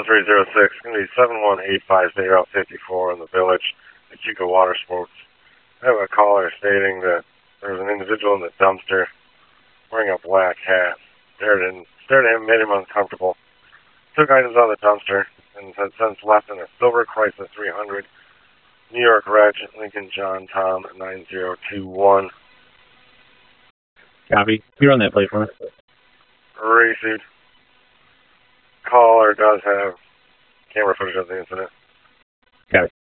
306, going to be 71850 Route 54 in the village at Chico Water Sports. I have a caller stating that there was an individual in the dumpster wearing a black hat. Stared at him, made him uncomfortable. Took items out of the dumpster and has since left in a silver Chrysler 300, New York Reg, Lincoln John Tom 9021. Copy. You run that plate for me. Received. Caller does have camera footage of the incident. Got it.